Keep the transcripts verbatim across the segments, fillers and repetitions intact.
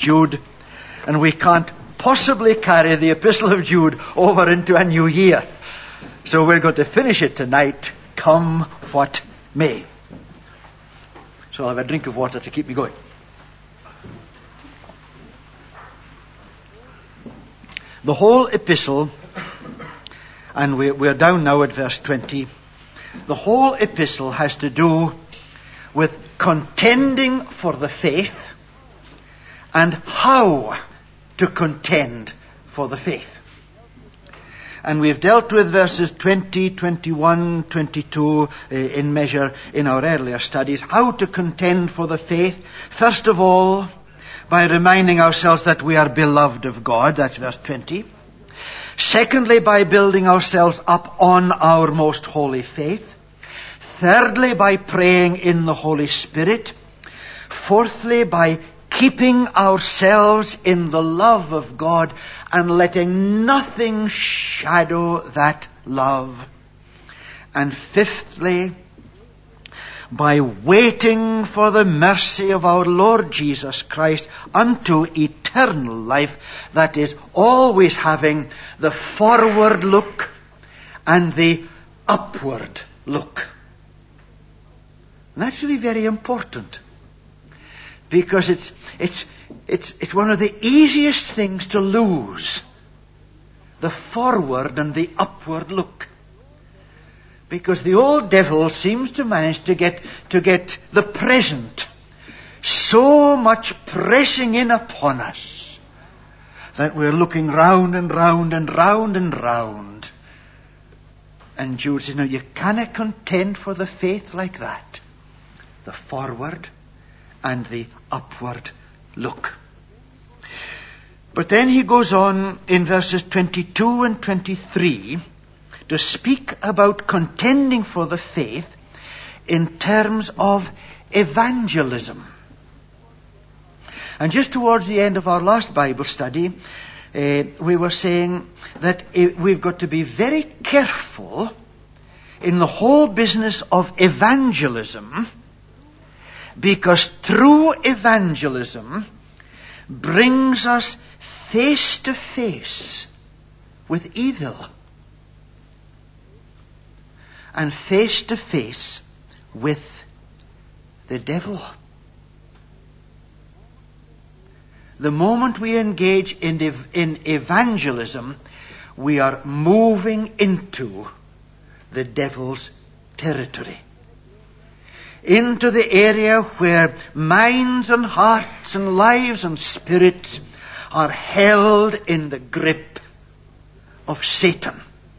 Jude, and we can't possibly carry the Epistle of Jude over into a new year. So we're going to finish it tonight, come what may. So I'll have a drink of water to keep me going. The whole epistle, and we're down now at verse twenty, the whole epistle has to do with contending for the faith and how to contend for the faith. And we've dealt with verses twenty, twenty-one, twenty-two uh, in measure in our earlier studies. How to contend for the faith. First of all, by reminding ourselves that we are beloved of God. That's verse twenty. Secondly, by building ourselves up on our most holy faith. Thirdly, by praying in the Holy Spirit. Fourthly, by keeping ourselves in the love of God and letting nothing shadow that love. And fifthly, by waiting for the mercy of our Lord Jesus Christ unto eternal life, that is, always having the forward look and the upward look. And that's really very important, because it's it's it's it's one of the easiest things to lose, the forward and the upward look. Because the old devil seems to manage to get to get the present so much pressing in upon us that we're looking round and round and round and round. And Jude says, no, you cannot contend for the faith like that. The forward and the upward look. But then he goes on in verses twenty-two and twenty-three to speak about contending for the faith in terms of evangelism. And just towards the end of our last Bible study, uh, we were saying that uh, we've got to be very careful in the whole business of evangelism, because true evangelism brings us face to face with evil and face to face with the devil. The moment we engage in, ev- in evangelism, we are moving into the devil's territory. Into the area where minds and hearts and lives and spirits are held in the grip of Satan.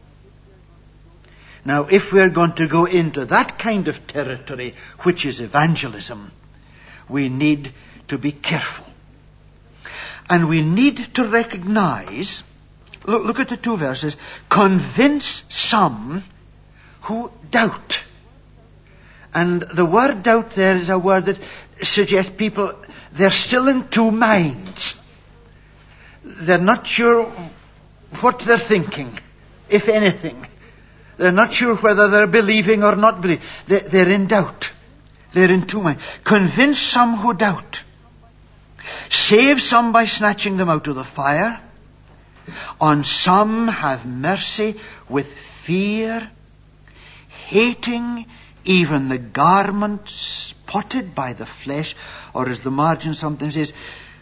Now, if we're going to go into that kind of territory, which is evangelism, we need to be careful. And we need to recognize, look, look at the two verses, convince some who doubt. And the word doubt there is a word that suggests people, they're still in two minds. They're not sure what they're thinking, if anything. They're not sure whether they're believing or not believing. They're, they're in doubt. They're in two minds. Convince some who doubt. Save some by snatching them out of the fire. On some have mercy with fear, hating even the garment spotted by the flesh, or as the margin sometimes says,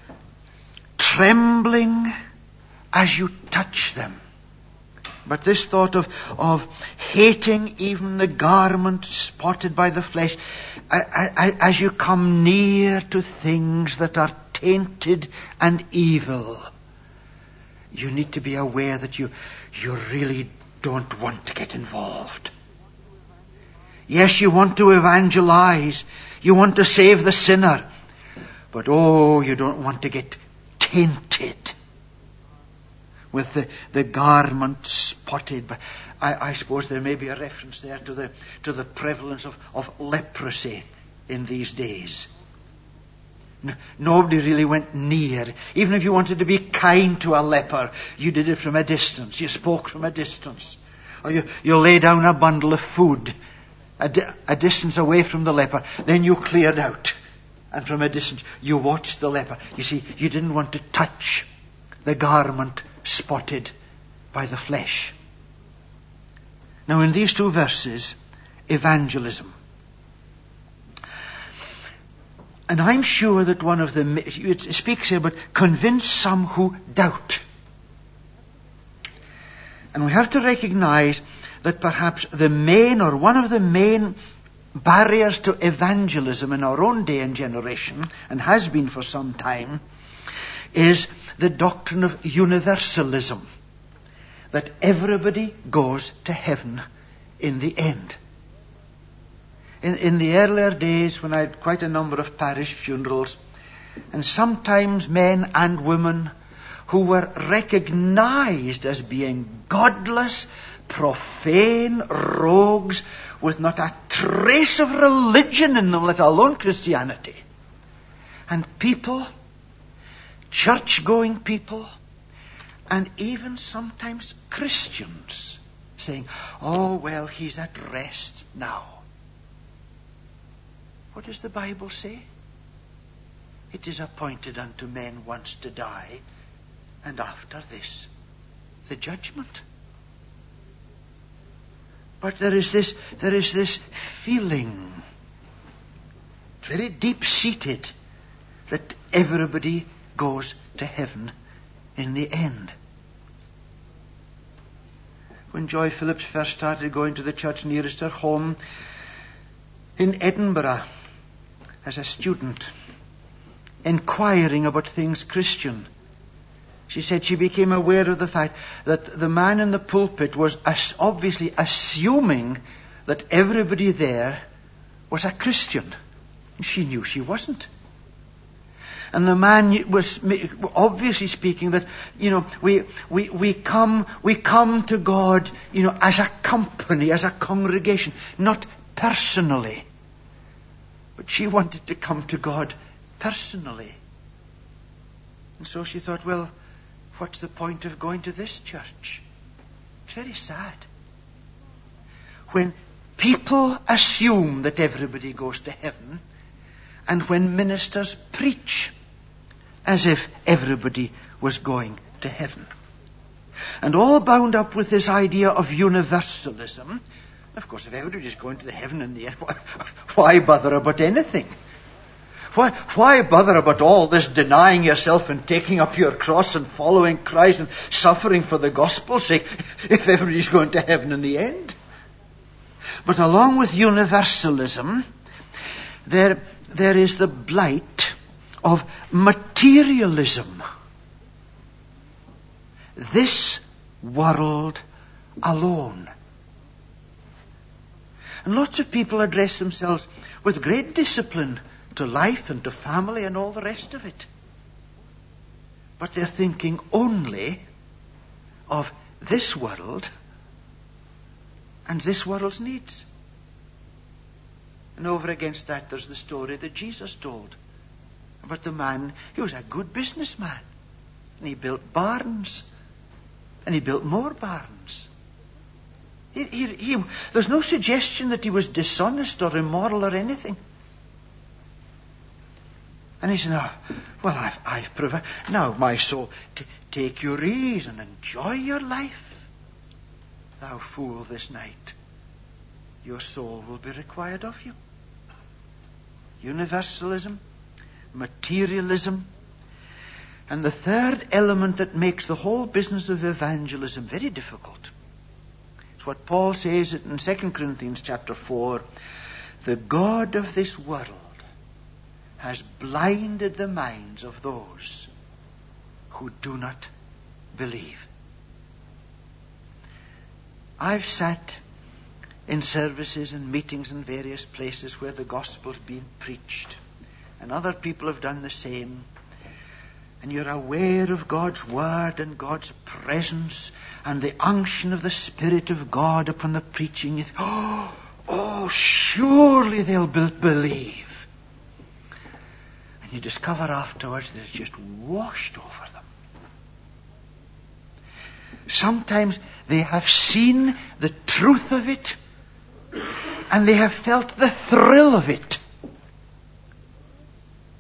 trembling as you touch them. But this thought of, of hating even the garment spotted by the flesh, as you come near to things that are tainted and evil, you need to be aware that you, you really don't want to get involved. Yes, you want to evangelize. You want to save the sinner. But oh, you don't want to get tainted with the, the garment spotted. But I, I suppose there may be a reference there to the to the prevalence of, of leprosy in these days. No, nobody really went near. Even if you wanted to be kind to a leper, you did it from a distance. You spoke from a distance. Or you, you lay down a bundle of food a, di- a distance away from the leper. Then you cleared out. And from a distance, you watched the leper. You see, you didn't want to touch the garment spotted by the flesh. Now, in these two verses, evangelism. And I'm sure that one of them, it speaks here about convince some who doubt. And we have to recognize that perhaps the main, or one of the main barriers to evangelism in our own day and generation, and has been for some time, is the doctrine of universalism. That everybody goes to heaven in the end. In, in the earlier days, when I had quite a number of parish funerals, and sometimes men and women who were recognized as being godless, profane rogues with not a trace of religion in them, let alone Christianity. And people, church-going people, and even sometimes Christians, saying, oh, well, he's at rest now. What does the Bible say? It is appointed unto men once to die, and after this, the judgment. But there is this, there is this feeling, very deep-seated, that everybody goes to heaven in the end. When Joy Phillips first started going to the church nearest her home in Edinburgh as a student, inquiring about things Christian, she said she became aware of the fact that the man in the pulpit was as obviously assuming that everybody there was a Christian. And she knew she wasn't. And the man was obviously speaking that, you know, we, we, we come, we come to God, you know, as a company, as a congregation, not personally. But she wanted to come to God personally. And so she thought, well, what's the point of going to this church? It's very sad. When people assume that everybody goes to heaven, and when ministers preach as if everybody was going to heaven. And all bound up with this idea of universalism. Of course, if everybody's going to the heaven in the end, why, why bother about anything? Why, why bother about all this denying yourself and taking up your cross and following Christ and suffering for the gospel's sake if everybody's going to heaven in the end? But along with universalism, there, there is the blight of materialism. This world alone. And lots of people address themselves with great discipline to life and to family and all the rest of it. But they're thinking only of this world and this world's needs. And over against that, there's the story that Jesus told about the man. He was a good businessman, and he built barns, and he built more barns. He, he, he, there's no suggestion that he was dishonest or immoral or anything. And he said, oh, well, I've, I've provided. Now, my soul, t- take your ease and enjoy your life. Thou fool, this night your soul will be required of you. Universalism, materialism, and the third element that makes the whole business of evangelism very difficult. It's what Paul says in Second Corinthians chapter four. The God of this world has blinded the minds of those who do not believe. I've sat in services and meetings in various places where the gospel's been preached, and other people have done the same. And you're aware of God's word and God's presence and the unction of the Spirit of God upon the preaching. You think, oh, oh, surely they'll be- believe. And you discover afterwards that it's just washed over them. Sometimes they have seen the truth of it, and they have felt the thrill of it.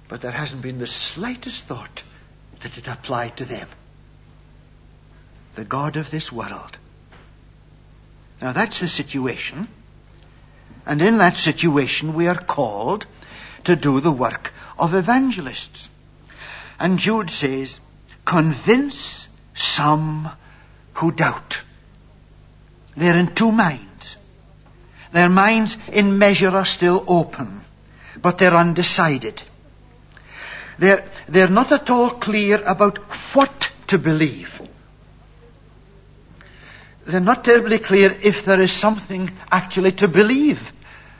but there hasn't been the slightest thought that it applied to them. The God of this world. Now that's the situation. And in that situation we are called to do the work of evangelists. And Jude says, convince some who doubt. They're in two minds. Their minds in measure are still open, but they're undecided. They're, they're not at all clear about what to believe. They're not terribly clear if there is something actually to believe.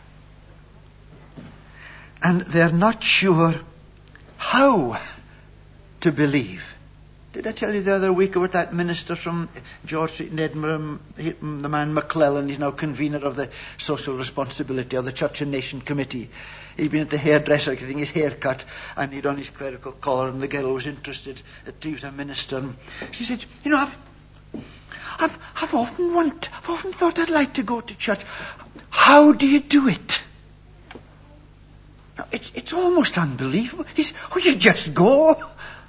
And they're not sure how to believe. Did I tell you the other week about that minister from George Street in Edinburgh, the man McClellan? He's now convener of the Social Responsibility of the Church and Nation Committee. He'd been at the hairdresser getting his hair cut, and he'd on his clerical collar, and the girl was interested that he was a minister. And she said, you know, I've, I've, I've often want, I've often thought I'd like to go to church. How do you do it? Now, it's, it's almost unbelievable. He's, oh, you just go.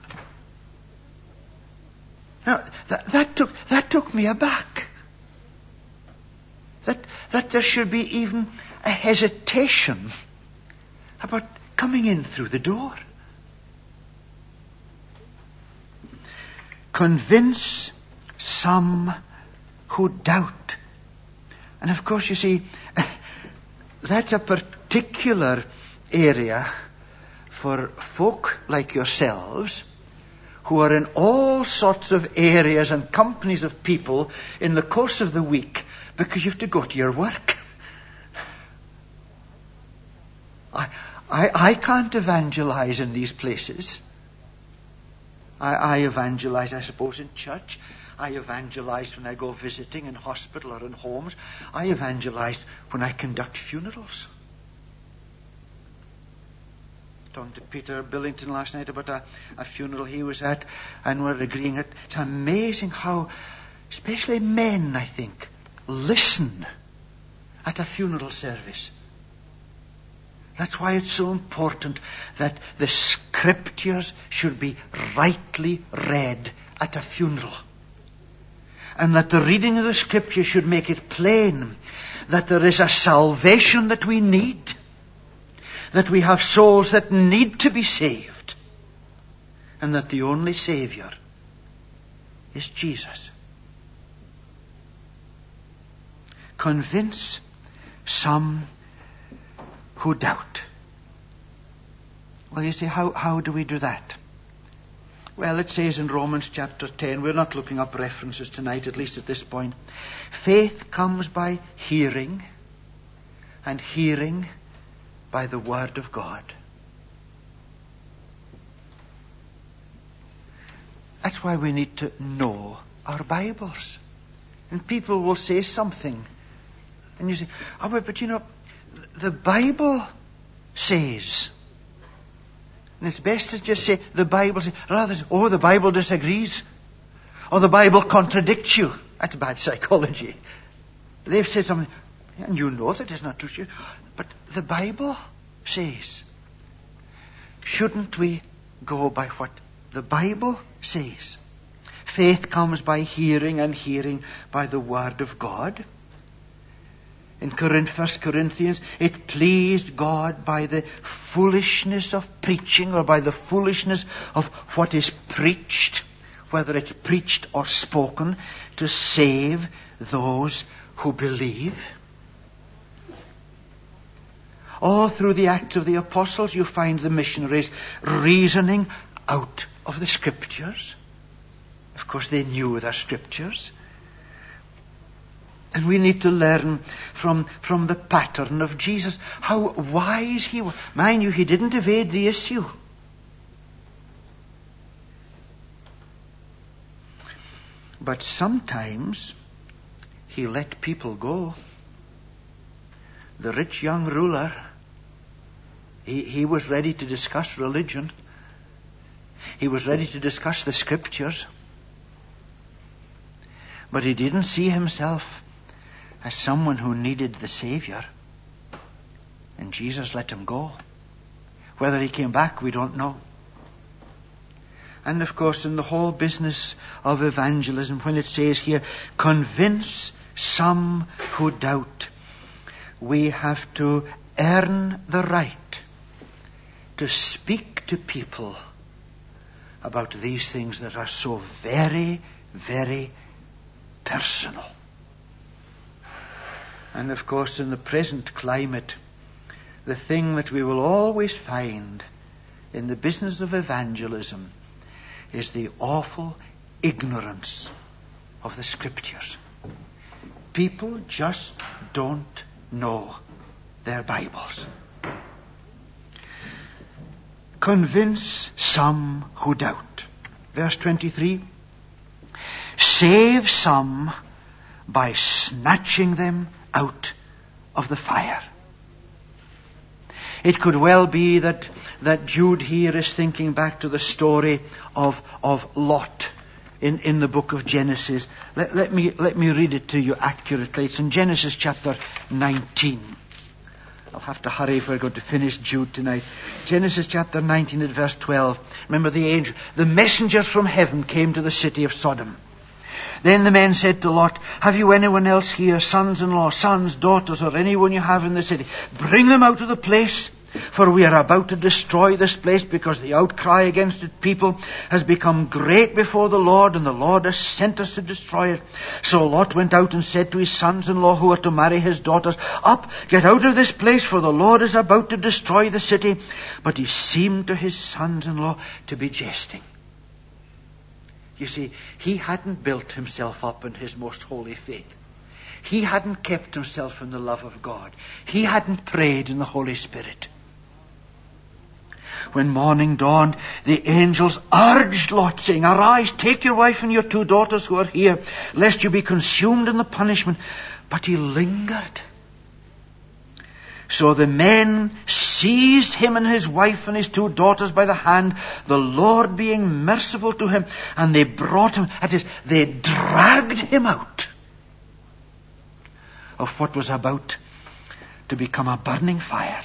Now, that, that took that took me aback. That that there should be even a hesitation about coming in through the door. Convince some who doubt. And of course, you see, that's a particular area for folk like yourselves who are in all sorts of areas and companies of people in the course of the week because you have to go to your work. I, I, I can't evangelize in these places. I, I evangelize, I suppose, in church. I evangelize when I go visiting in hospital or in homes. I evangelize when I conduct funerals. Talking to Peter Billington last night about a, a funeral he was at, and we're agreeing that it's amazing how, especially men, I think, listen at a funeral service. That's why it's so important that the scriptures should be rightly read at a funeral. And that the reading of the scripture should make it plain that there is a salvation that we need. That we have souls that need to be saved. And that the only Savior is Jesus. Convince some who doubt. Well, you see, how, how do we do that? Well, it says in Romans chapter ten, we're not looking up references tonight, at least at this point. Faith comes by hearing, and hearing by the Word of God. That's why we need to know our Bibles. And people will say something. And you say, oh, but you know, the Bible says. And it's best to just say, the Bible says, rather than, oh, the Bible disagrees. Or the Bible contradicts you. That's bad psychology. They've said something, and you know that it's not true. But the Bible says. Shouldn't we go by what the Bible says? Faith comes by hearing, and hearing by the Word of God. In First Corinthians, it pleased God by the foolishness of preaching, or by the foolishness of what is preached, whether it's preached or spoken, to save those who believe. All through the Acts of the Apostles, you find the missionaries reasoning out of the Scriptures. Of course, they knew their Scriptures. And we need to learn from, from the pattern of Jesus, how wise he was. Mind you, he didn't evade the issue. But sometimes he let people go. The rich young ruler, he, he was ready to discuss religion. He was ready to discuss the Scriptures. But he didn't see himself as someone who needed the Savior. And Jesus let him go. Whether he came back, we don't know. And of course, in the whole business of evangelism, when it says here, convince some who doubt, we have to earn the right to speak to people about these things that are so very, very personal. And of course, in the present climate, the thing that we will always find in the business of evangelism is the awful ignorance of the Scriptures. People just don't know their Bibles. Convince some who doubt. Verse twenty-three. Save some by snatching them out of the fire. It could well be that, that Jude here is thinking back to the story of, of Lot in, in the book of Genesis. Let, let me, let me read it to you accurately. It's in Genesis chapter nineteen. I'll have to hurry if we're going to finish Jude tonight. Genesis chapter nineteen at verse twelve. Remember the angel, the messengers from heaven came to the city of Sodom. Then the men said to Lot, have you anyone else here, sons-in-law, sons, daughters, or anyone you have in the city? Bring them out of the place, for we are about to destroy this place, because the outcry against its people has become great before the Lord, and the Lord has sent us to destroy it. So Lot went out and said to his sons-in-law who were to marry his daughters, up, get out of this place, for the Lord is about to destroy the city. But he seemed to his sons-in-law to be jesting. You see, he hadn't built himself up in his most holy faith. He hadn't kept himself in the love of God. He hadn't prayed in the Holy Spirit. When morning dawned, the angels urged Lot, saying, arise, take your wife and your two daughters who are here, lest you be consumed in the punishment. But he lingered. So the men seized him and his wife and his two daughters by the hand, the Lord being merciful to him, and they brought him, that is, they dragged him out of what was about to become a burning fire.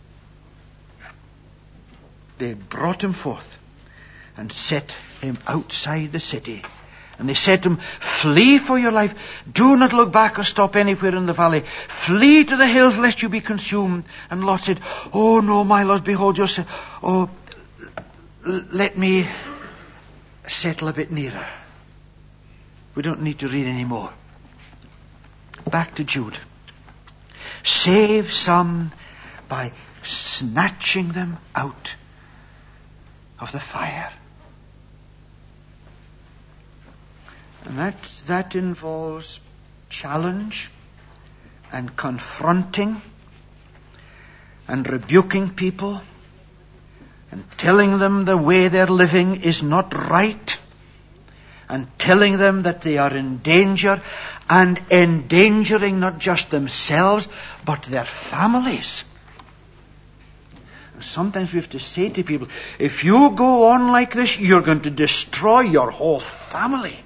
They brought him forth and set him outside the city. And they said to him, flee for your life. Do not look back or stop anywhere in the valley. Flee to the hills lest you be consumed. And Lot said, oh no, my lord, behold yourself. Oh, l- let me settle a bit nearer. We don't need to read any more. Back to Jude. Save some by snatching them out of the fire. And that, that involves challenge and confronting and rebuking people and telling them the way they're living is not right and telling them that they are in danger and endangering not just themselves but their families. And sometimes we have to say to people, if you go on like this, you're going to destroy your whole family.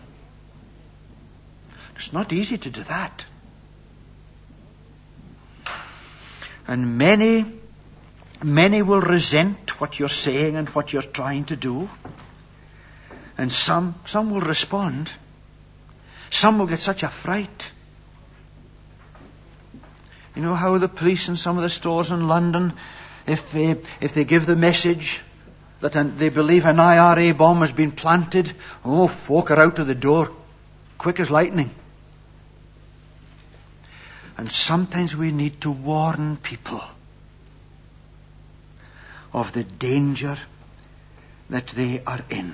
It's not easy to do that. And many, many will resent what you're saying and what you're trying to do. And some, some will respond. Some will get such a fright. You know how the police in some of the stores in London, if they, if they give the message that an, they believe an I R A bomb has been planted, oh, folk are out of the door, quick as lightning. And sometimes we need to warn people of the danger that they are in.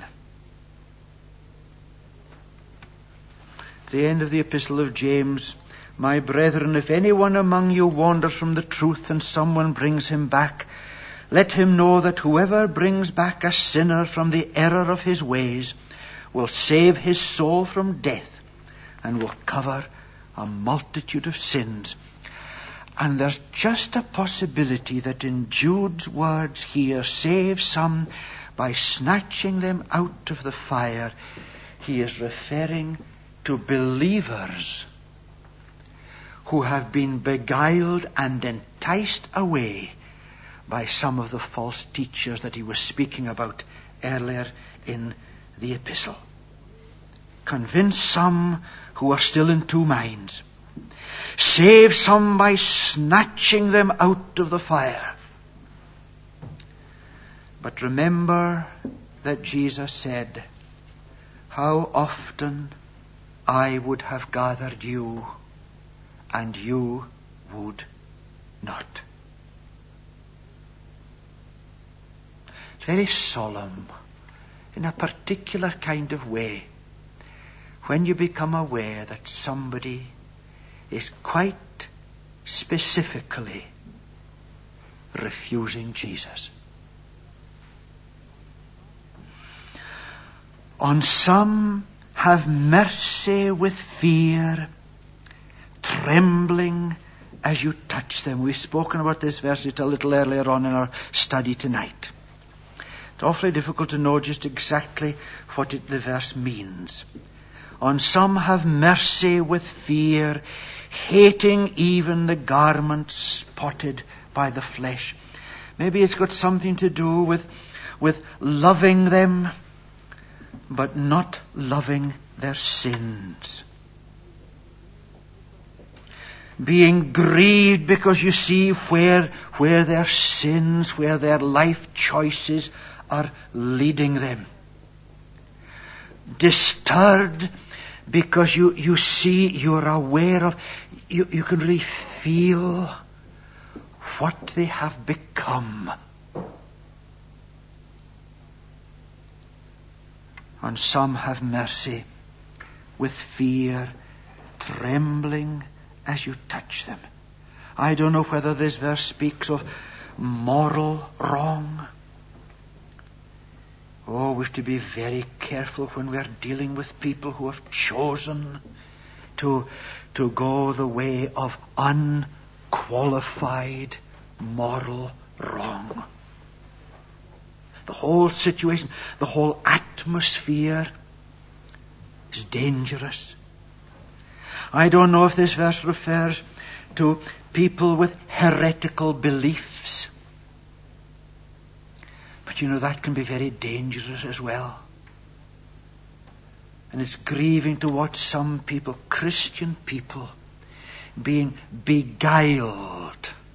At the end of the epistle of James, my brethren, if anyone among you wanders from the truth and someone brings him back, let him know that whoever brings back a sinner from the error of his ways will save his soul from death and will cover a multitude of sins. And there's just a possibility that in Jude's words here, save some by snatching them out of the fire, he is referring to believers who have been beguiled and enticed away by some of the false teachers that he was speaking about earlier in the epistle. Convince some who are still in two minds. Save some by snatching them out of the fire. But remember that Jesus said, how often I would have gathered you, and you would not. It's very solemn in a particular kind of way when you become aware that somebody is quite specifically refusing Jesus. On some have mercy with fear, trembling as you touch them. We've spoken about this verse a little earlier on in our study tonight. It's awfully difficult to know just exactly what it, the verse means. On some have mercy with fear, hating even the garment spotted by the flesh. Maybe it's got something to do with, with loving them, but not loving their sins. Being grieved because you see where, where their sins, where their life choices are leading them. Disturbed because you, you see, you're aware of, you, you can really feel what they have become. On some have mercy with fear, trembling as you touch them. I don't know whether this verse speaks of moral wrong. Oh, we have to be very careful when we're dealing with people who have chosen to, to go the way of unqualified moral wrong. The whole situation, the whole atmosphere is dangerous. I don't know if this verse refers to people with heretical beliefs. But you know, that can be very dangerous as well. And it's grieving to watch some people, Christian people, being beguiled.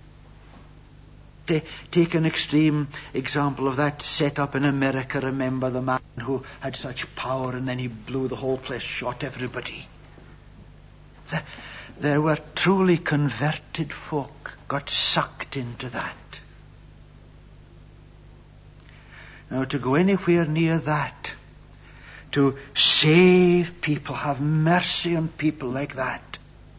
Take an extreme example of that set up in America. Remember the man who had such power and then he blew the whole place, shot everybody. There were truly converted folk got sucked into that. Now, to go anywhere near that, to save people, have mercy on people like that,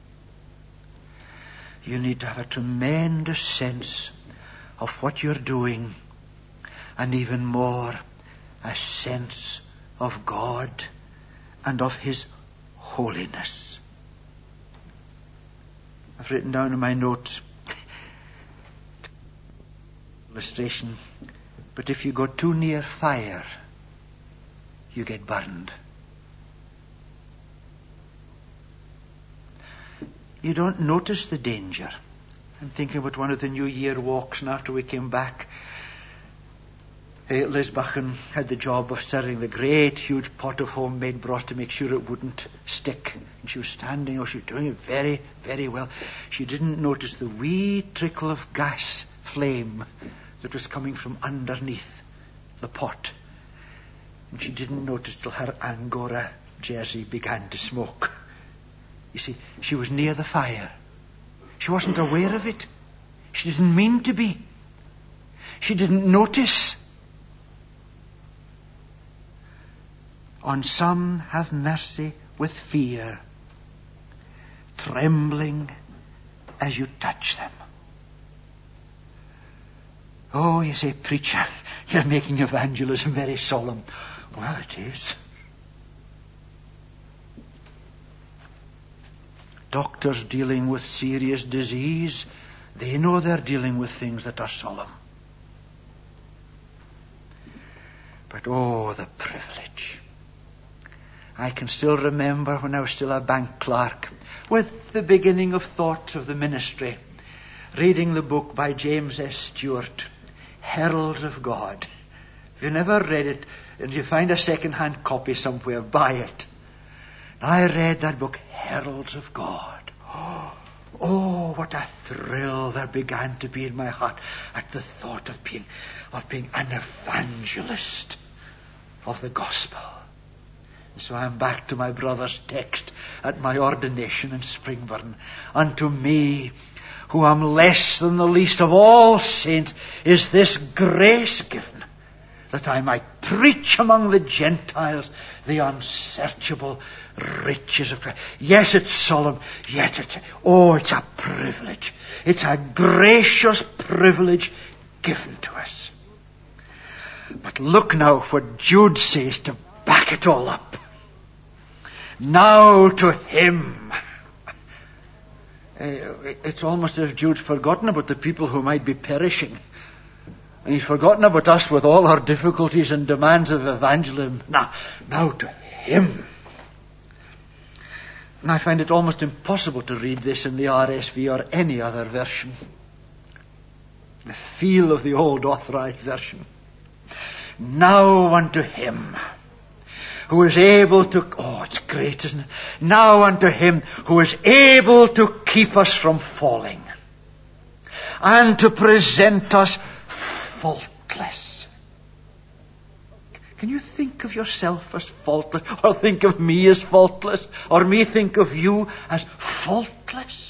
you need to have a tremendous sense of what you're doing, and even more, a sense of God and of His holiness. I've written down in my notes illustration, but if you go too near fire, you get burned. You don't notice the danger. I'm thinking about one of the New Year walks, and after we came back, Liz Buchan had the job of stirring the great huge pot of homemade broth to make sure it wouldn't stick. And she was standing, oh, she was doing it very, very well. She didn't notice the wee trickle of gas flame that was coming from underneath the pot. And she didn't notice till her Angora jersey began to smoke. You see, she was near the fire. She wasn't aware of it. She didn't mean to be. She didn't notice. On some have mercy with fear, trembling as you touch them. Oh, you say, preacher, you're making evangelism very solemn. Well, it is. Doctors dealing with serious disease, they know they're dealing with things that are solemn. But oh, the privilege. I can still remember when I was still a bank clerk, with the beginning of thoughts of the ministry, reading the book by James S. Stewart, Herald of God. If you never read it, and you find a second-hand copy somewhere, buy it. I read that book, Heralds of God. Oh, what a thrill there began to be in my heart at the thought of being, of being an evangelist of the gospel. So I'm back to my brother's text at my ordination in Springburn. Unto me, who am less than the least of all saints, is this grace given, that I might preach among the Gentiles the unsearchable riches of Christ. Yes, it's solemn, yet it's, oh, it's a privilege. It's a gracious privilege given to us. But look now what Jude says to back it all up. Now to him. It's almost as if Jude's forgotten about the people who might be perishing. And he's forgotten about us with all our difficulties and demands of evangelism. Now, now to him. And I find it almost impossible to read this in the R S V or any other version. The feel of the old authorized version. Now unto him who is able to, oh, it's great, isn't it? Now unto him who is able to keep us from falling and to present us faultless. Can you think of yourself as faultless, or think of me as faultless, or me think of you as faultless?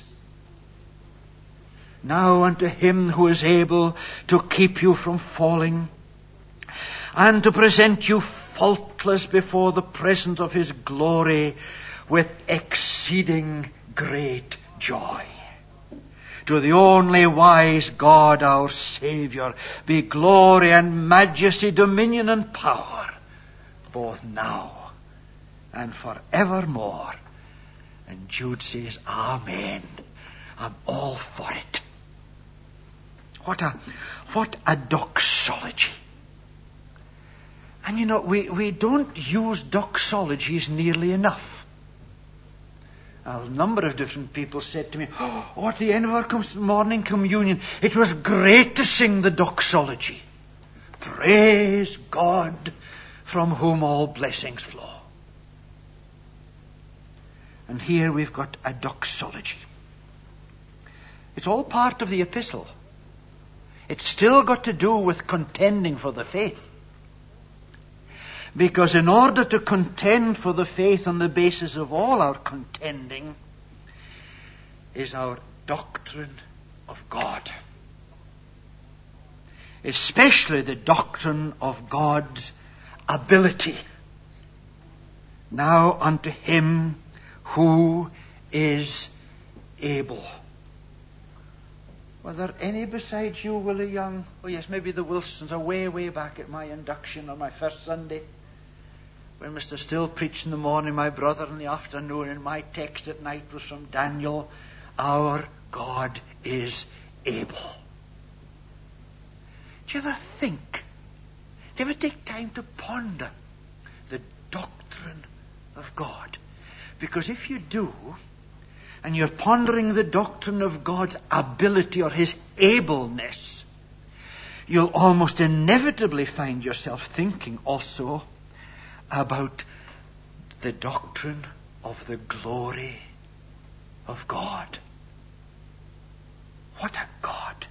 Now unto him who is able to keep you from falling and to present you faultless before the presence of his glory with exceeding great joy. To the only wise God, our Saviour, be glory and majesty, dominion and power, both now and forevermore. And Jude says, Amen. I'm all for it. What a, what a doxology. And you know, we, we don't use doxologies nearly enough. A number of different people said to me, oh, at the end of our morning communion, it was great to sing the doxology. Praise God, from whom all blessings flow. And here we've got a doxology. It's all part of the epistle. It's still got to do with contending for the faith. Because in order to contend for the faith on the basis of all our contending is our doctrine of God. Especially the doctrine of God's ability. Now unto him who is able. Were there any besides you, Willie Young? Oh yes, maybe the Wilsons are way, way back at my induction on my first Sunday. When Mister Still preached in the morning, my brother in the afternoon, and my text at night was from Daniel. Our God is able. Do you ever think, do you ever take time to ponder the doctrine of God? Because if you do, and you're pondering the doctrine of God's ability or his ableness, you'll almost inevitably find yourself thinking also about the doctrine of the glory of God. What a God.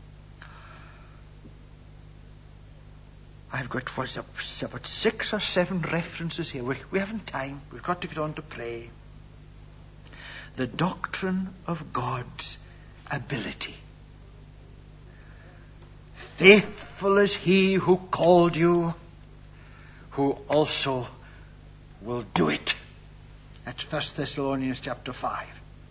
I've got what's up, about six or seven references here. We, we haven't time. We've got to get on to pray. The doctrine of God's ability. Faithful is he who called you, who also will do it. That's First Thessalonians chapter five.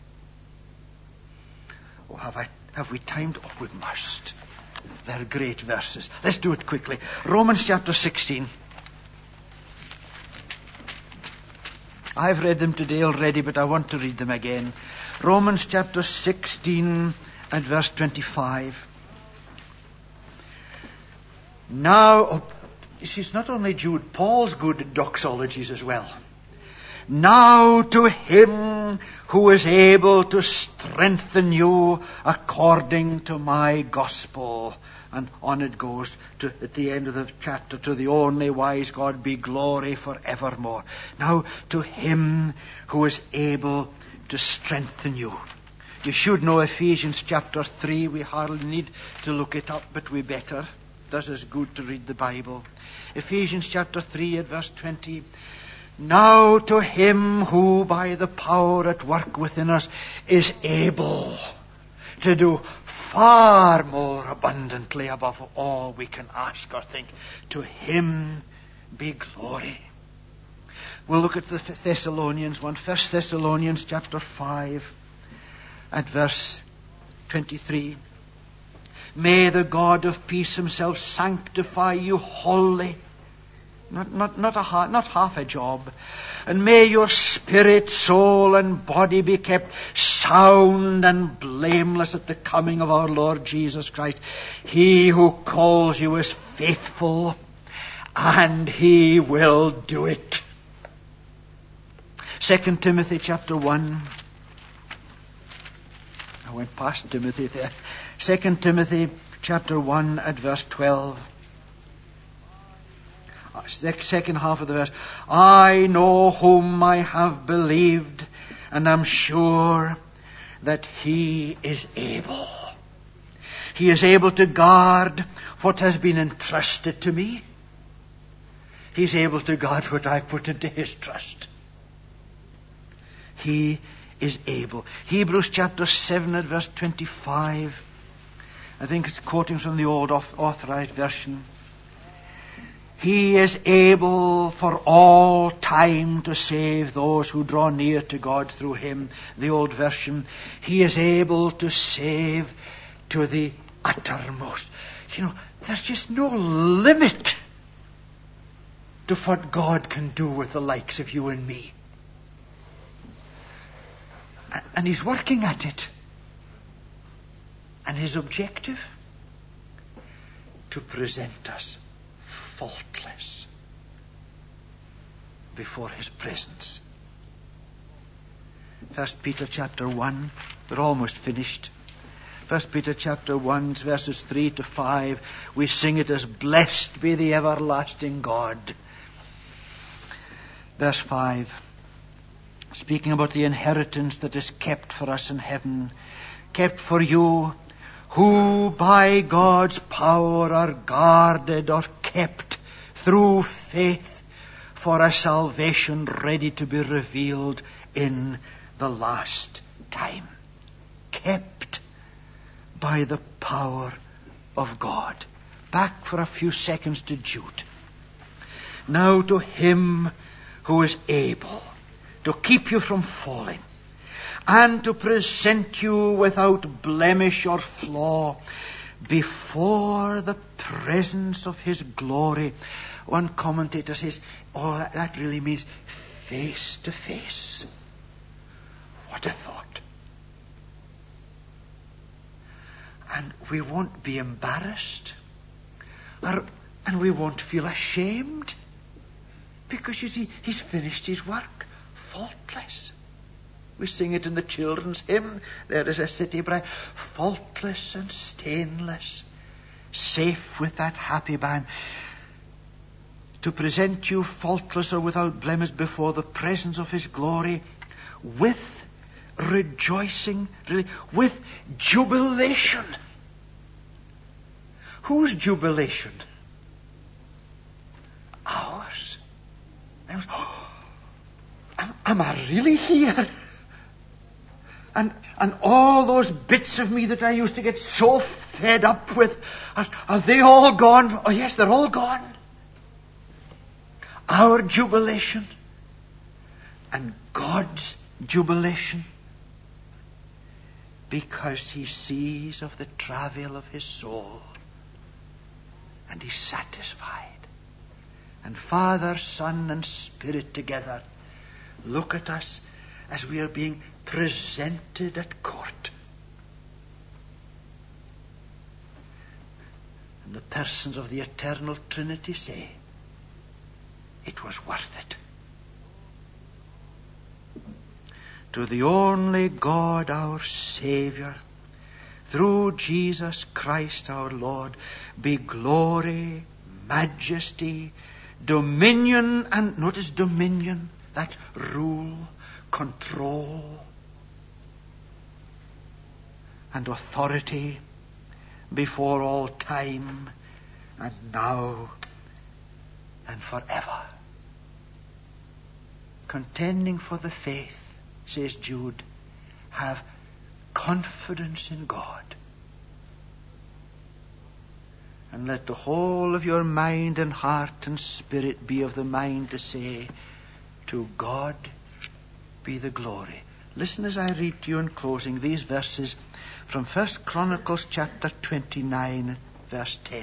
Oh, have I have we time to? Oh, we must. They're great verses. Let's do it quickly. Romans chapter sixteen. I've read them today already, but I want to read them again. Romans chapter sixteen and verse twenty-five. Now, oh, you see, it's not only Jude, Paul's good at doxologies as well. Now to him who is able to strengthen you according to my gospel, And on it goes to, at the end of the chapter, to the only wise God be glory forevermore. Now to him who is able to strengthen you. You should know Ephesians chapter three. We hardly need to look it up, but we better. It does us good to read the Bible. Ephesians chapter three at verse twenty. Now to him who by the power at work within us is able to do far more abundantly above all we can ask or think. To him be glory. We'll look at the Thessalonians one. First Thessalonians chapter five at verse twenty-three. May the God of peace himself sanctify you wholly. Not, not, not, a half, not half a job. And may your spirit, soul, and body be kept sound and blameless at the coming of our Lord Jesus Christ. He who calls you is faithful, and he will do it. Second Timothy chapter one. I went past Timothy there. Second Timothy chapter one at verse twelve. Second half of the verse. I know whom I have believed, and am sure that he is able. He is able to guard what has been entrusted to me. He's able to guard what I put into his trust. He is able. Hebrews chapter seven at verse twenty-five. I think it's quoting from the old authorized version. He is able for all time to save those who draw near to God through him. The old version. He is able to save to the uttermost. You know, there's just no limit to what God can do with the likes of you and me. And he's working at it. And his objective? To present us faultless before his presence. First Peter chapter one. We're almost finished. First Peter chapter one, verses three to five. We sing it as blessed be the everlasting God. Verse five. Speaking about the inheritance that is kept for us in heaven. Kept for you, who by God's power are guarded or kept through faith for a salvation ready to be revealed in the last time. Kept by the power of God. Back for a few seconds to Jude. Now to him who is able to keep you from falling and to present you without blemish or flaw before the presence of his glory. One commentator says, oh, that, that really means face to face. What a thought. And we won't be embarrassed, or, and we won't feel ashamed, because you see, he's finished his work faultless. We sing it in the children's hymn. There is a city bright, faultless and stainless, safe with that happy band, to present you faultless or without blemish before the presence of his glory, with rejoicing, really, with jubilation. Whose jubilation? Ours. Was, oh, am, am I really here? And and all those bits of me that I used to get so fed up with, are, are they all gone? Oh yes, they're all gone. Our jubilation and God's jubilation, because he sees of the travail of his soul and he's satisfied. And Father, Son, and Spirit together look at us as we are being presented at court. And the persons of the eternal Trinity say, it was worth it. To the only God, our Savior, through Jesus Christ our Lord, be glory, majesty, dominion, and notice dominion, that's rule, control, and authority before all time and now and forever. Contending for the faith, says Jude, have confidence in God. And let the whole of your mind and heart and spirit be of the mind to say, to God be the glory. Listen as I read to you in closing these verses from First Chronicles chapter twenty-nine, verse ten.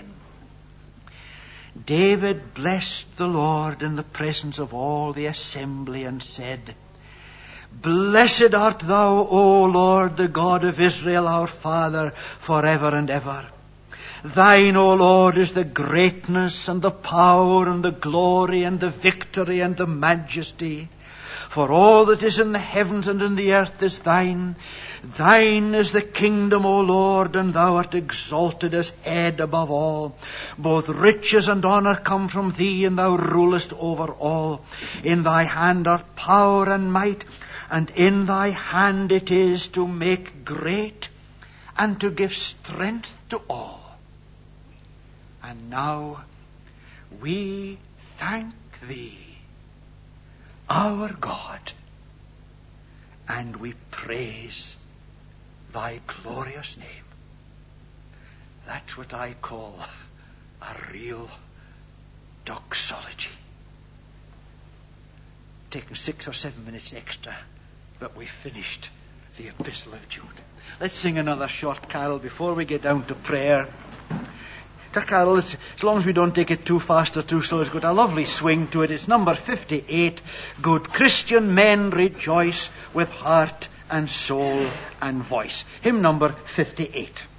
David blessed the Lord in the presence of all the assembly and said, Blessed art thou, O Lord, the God of Israel, our Father, forever and ever. Thine, O Lord, is the greatness and the power and the glory and the victory and the majesty. For all that is in the heavens and in the earth is thine. Thine is the kingdom, O Lord, and thou art exalted as head above all. Both riches and honour come from thee, and thou rulest over all. In thy hand are power and might, and in thy hand it is to make great and to give strength to all. And now we thank thee, our God, and we praise thy glorious name. That's what I call a real doxology. Taken six or seven minutes extra, but we finished the Epistle of Jude. Let's sing another short carol before we get down to prayer. The carol, as long as we don't take it too fast or too slow, it's got a lovely swing to it. It's number fifty-eight. Good Christian men rejoice with heart and soul and voice. Hymn number fifty-eight.